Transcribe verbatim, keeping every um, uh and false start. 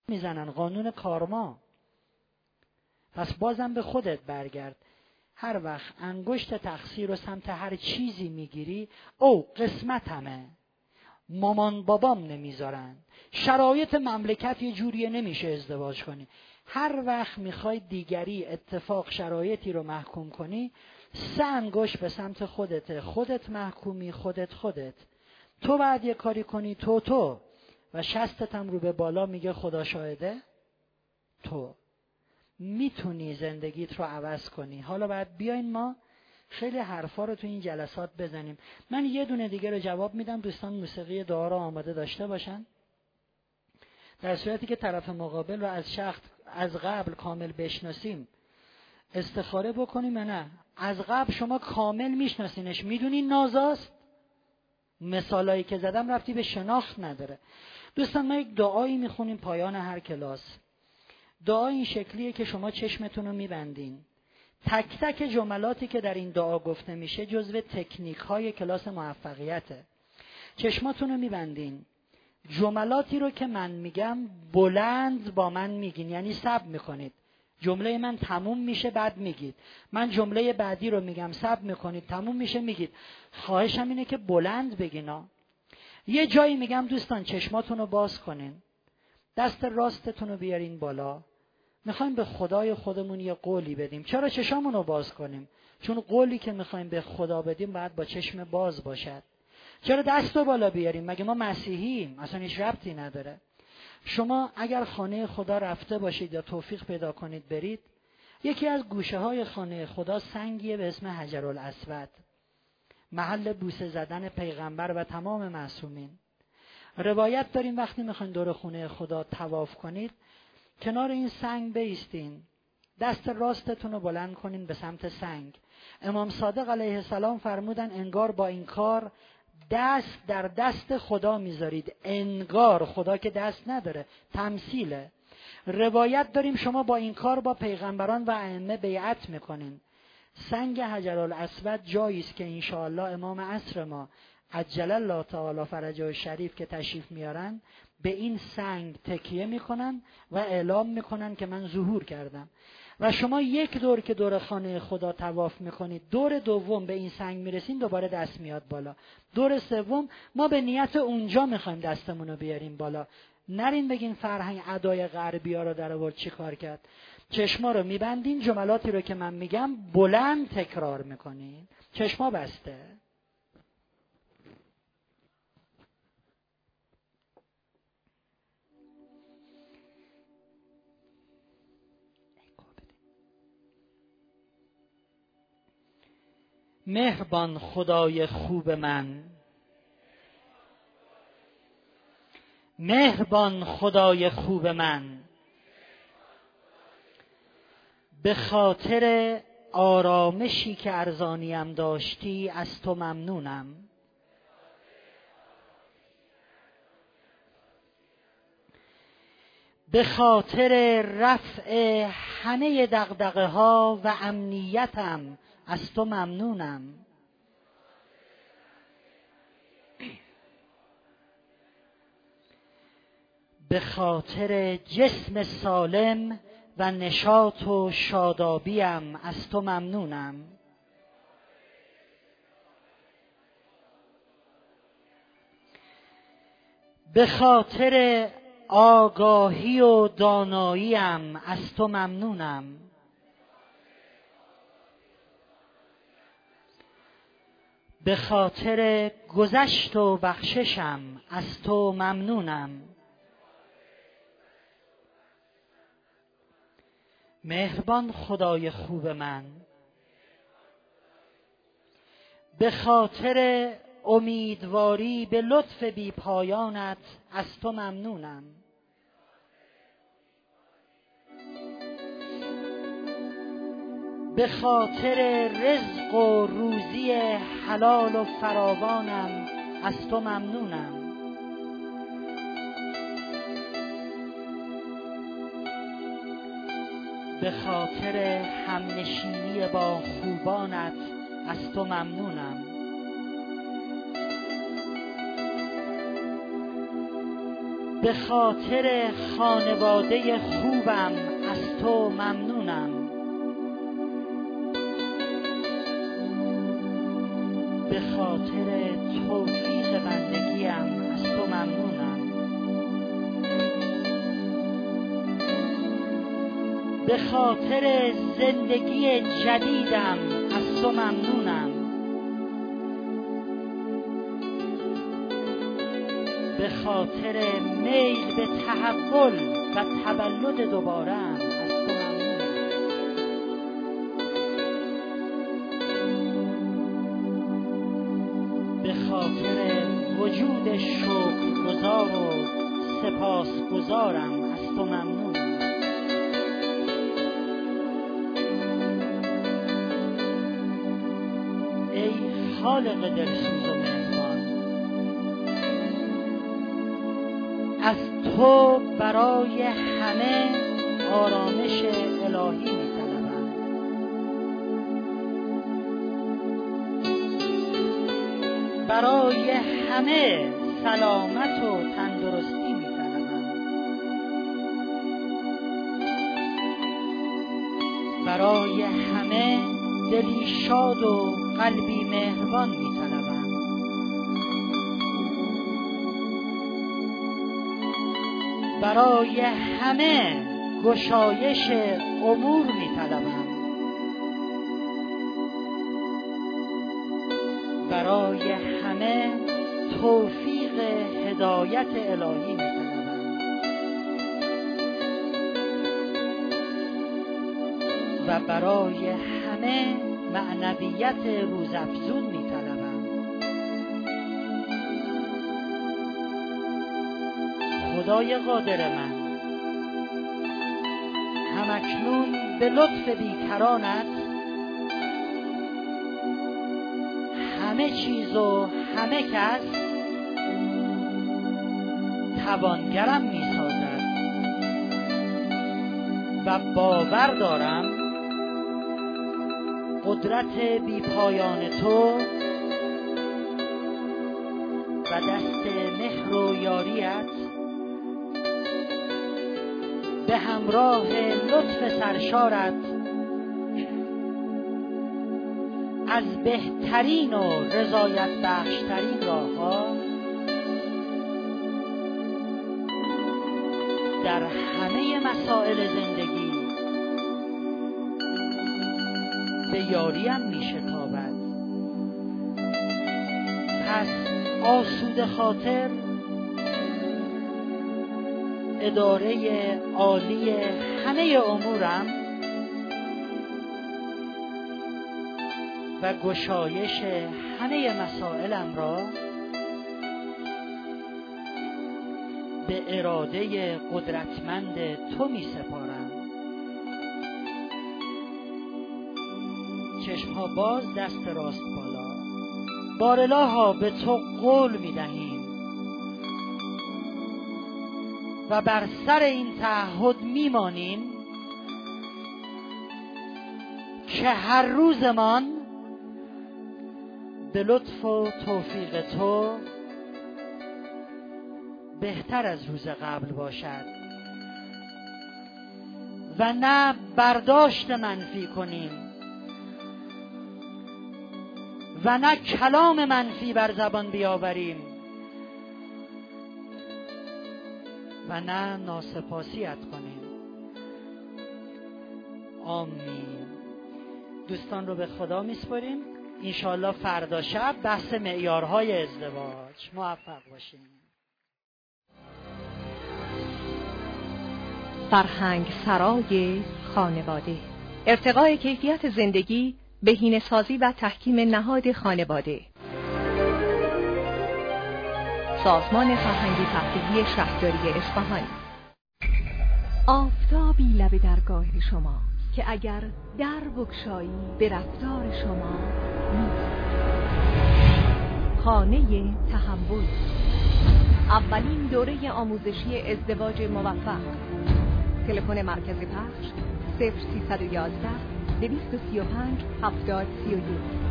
میزنن، قانون کارما. پس بازم به خودت برگرد. هر وقت انگشت تقصیر رو سمت هر چیزی میگیری، او قسمتمه، مامان بابام نمیذارن، شرایط مملکت یه جوریه نمیشه ازدواج کنی. هر وقت میخوای دیگری، اتفاق، شرایطی رو محکوم کنی، سه انگشت به سمت خودته. خودت محکومی، خودت خودت. تو بعد یه کاری کنی، تو تو و شستت هم رو به بالا میگه خدا شاهده تو میتونی زندگیت رو عوض کنی. حالا باید بیاین ما خیلی حرفا رو تو این جلسات بزنیم. من یه دونه دیگه رو جواب میدم، دوستان موسیقی دعا رو آماده داشته باشن. در صورتی که طرف مقابل رو از شخص از قبل کامل بشناسیم استخاره بکنیم، نه از قبل شما کامل میشناسینش، میدونین نازاست. مثالایی که زدم ربطی به شناخت نداره. دوستان ما یک دعایی میخونیم پایان هر کلاس. دعا این شکلیه که شما چشمتون رو میبندین. تک تک جملاتی که در این دعا گفته میشه جزو تکنیک های کلاس موفقیته. چشماتون رو میبندین. جملاتی رو که من میگم بلند با من میگین، یعنی صبر میکنید. جمله من تموم میشه بعد میگید. من جمله بعدی رو میگم، صبر میکنید، تموم میشه میگید. خواهشم اینه که بلند بگینا. یه جایی میگم دوستان چشماتون رو باز کنین، دست راستتون رو بیارین بالا. میخوایم به خدای خودمون یه قولی بدیم. چرا چشامون رو باز کنیم؟ چون قولی که میخوایم به خدا بدیم باید با چشم باز باشد. چرا دست رو بالا بیاریم؟ مگه ما مسیحییم؟ اصلا هیچ ربطی نداره. شما اگر خانه خدا رفته باشید یا توفیق پیدا کنید برید، یکی از گوشه های خانه خدا سنگیه به اسم حجرالاسود، محل بوسه زدن پیغمبر و تمام معصومین. روایت داریم وقتی میخواین دور خونه خدا طواف کنید، کنار این سنگ بایستین، دست راستتون رو بلند کنین به سمت سنگ. امام صادق علیه السلام فرمودن انگار با این کار دست در دست خدا میذارید. انگار، خدا که دست نداره، تمثیله. روایت داریم شما با این کار با پیغمبران و ائمه بیعت میکنین. سنگ حجرالاسود جایی است که انشاءالله امام عصر ما عجل الله تعالی فرجه شریف که تشریف میارن به این سنگ تکیه میکنن و اعلام میکنن که من ظهور کردم. و شما یک دور که دور خانه خدا طواف میکنید، دور دوم به این سنگ میرسین، دوباره دست میاد بالا. دور سوم ما به نیت اونجا میخوایم دستمون رو بیاریم بالا. نرین بگین فرهنگ ادای غربی ها رو در آورد چی کار کرد. چشما رو میبندین، جملاتی رو که من میگم بلند تکرار میکنین، چشما بسته. مهربان خدای خوب من، مهربان خدای خوب من، به خاطر آرامشی که ارزانیم داشتی از تو ممنونم. به خاطر رفع همه دغدغه ها و امنیتم از تو ممنونم. به خاطر جسم سالم و نشاط و شادابیم از تو ممنونم. به خاطر آگاهی و داناییم از تو ممنونم. به خاطر گذشت و بخششم از تو ممنونم. مهربان خدای خوب من، به خاطر امیدواری به لطف بی پایانت از تو ممنونم. به خاطر رزق و روزی حلال و فراوانم از تو ممنونم. به خاطر همنشینی با خوبانت از تو ممنونم. به خاطر خانواده خوبم از تو ممنونم. به خاطر توفیق بندگیم از تو ممنونم. به خاطر زندگی جدیدم از تو ممنونم. به خاطر میل به تحول و تولد دوباره‌ام از تو ممنونم. به خاطر وجود شکرگزار و سپاسگزارم از تو ممنونم. ای خالق دلسوز و مهربان، از تو برای همه آرامش الهی می‌طلبم. برای همه سلامت و تندرستی می‌طلبم. برای همه دلی شاد و قلبی مهربان می‌طلبم. برای همه گشایش امور می‌طلبم. برای همه توفیق هدایت الهی می‌طلبم. و برای همه معنویت روزافزون می‌طلبم. خدای قادر من، همکنون به لطف بیکرانت همه چیز و همه کس توانگرم می‌سازد و باور دارم قدرت بی پایان تو و دست مهر و یاریت به همراه لطف سرشارت از بهترین و رضایت بخشترین راه‌ها در همه مسائل زندگی به یاریم می‌شتابد. پس آسوده خاطر اداره عالی همه امورم و گشایش همه مسائلم را به اراده قدرتمند تو می سپارم. چشمها باز، دست راست بالا. بارالها به تو قول می دهیم و بر سر این تعهد می مانیم که هر روزمان به لطف و توفیق تو بهتر از روز قبل باشد و نه برداشت منفی کنیم و نه کلام منفی بر زبان بیاوریم و نه ناسپاسیت کنیم. آمین. دوستان رو به خدا میسپاریم. انشالله فردا شب بحث معیارهای ازدواج. موفق باشیم. فرهنگ سرای خانواده، ارتقای کیفیت زندگی، بهینه‌سازی و تحکیم نهاد خانواده. سازمان فرهنگی تفریحی شهرداری اصفهان. آفتابی لب درگاه شما که اگر در بگشایی به رفتار شما نیست. خانه تحول، اولین دوره آموزشی ازدواج موفق. تلفن مرکز پخش صفر سیصد و یازده دویست و سی و پنج هفتاد سی و یک.